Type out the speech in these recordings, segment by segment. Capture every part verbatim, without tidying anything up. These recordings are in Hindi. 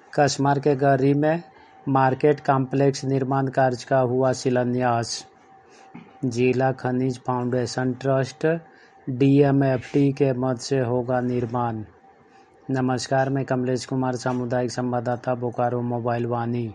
कसमार के गरी में मार्केट कॉम्प्लेक्स निर्माण कार्य का हुआ शिलान्यास। जिला खनिज फाउंडेशन ट्रस्ट डीएमएफटी के मद से होगा निर्माण। नमस्कार, मैं कमलेश कुमार, सामुदायिक संवाददाता, बोकारो मोबाइल वाणी।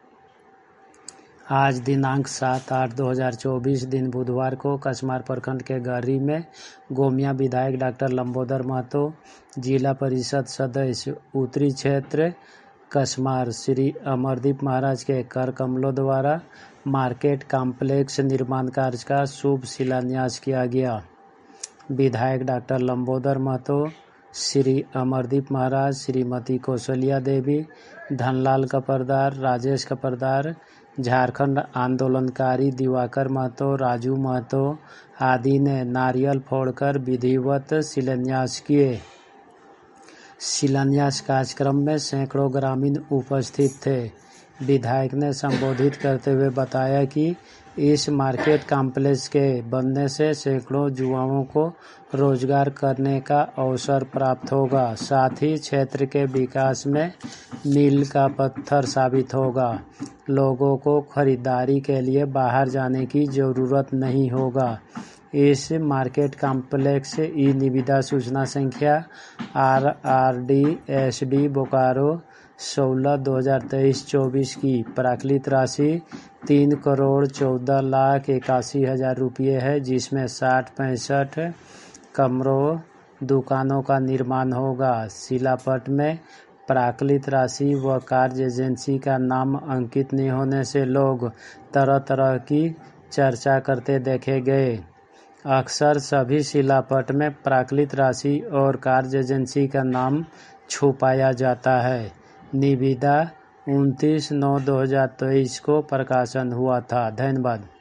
आज दिनांक सात आठ दो हज़ार चौबीस दिन बुधवार को कसमार प्रखंड के गरी में गोमिया विधायक डॉक्टर लंबोदर महतो, जिला परिषद सदस्य उत्तरी क्षेत्र कसमार श्री अमरदीप महाराज के कर कमलों द्वारा मार्केट कॉम्प्लेक्स निर्माण कार्य का शुभ शिलान्यास किया गया। विधायक डॉक्टर लंबोदर महतो, श्री अमरदीप महाराज, श्रीमती कौशल्या देवी, धनलाल कपरदार, राजेश कपरदार, झारखंड आंदोलनकारी दिवाकर महतो, राजू महतो आदि ने नारियल फोड़कर विधिवत शिलान्यास किए। शिलान्यास कार्यक्रम में सैकड़ों ग्रामीण उपस्थित थे। विधायक ने संबोधित करते हुए बताया कि इस मार्केट कॉम्प्लेक्स के बनने से सैकड़ों युवाओं को रोजगार करने का अवसर प्राप्त होगा, साथ ही क्षेत्र के विकास में मील का पत्थर साबित होगा। लोगों को खरीदारी के लिए बाहर जाने की जरूरत नहीं होगा। इस मार्केट कॉम्प्लेक्स ई निविदा सूचना संख्या R R D S D Bokaro सोलह दो हजार तेईस चौबीस की प्राकृत राशि तीन करोड़ चौदह लाख इक्यासी हजार रुपये है, जिसमें साठ पैंसठ कमरों दुकानों का निर्माण होगा। शिलापट में प्राकृत राशि व कार्य एजेंसी का नाम अंकित नहीं होने से लोग तरह तरह की चर्चा करते देखे गए। अक्सर सभी शिलापट में प्राकृत राशि और कार्य एजेंसी का नाम छुपाया जाता है। निविदा उनतीस नौ दो हजार तेईस को प्रकाशन हुआ था। धन्यवाद।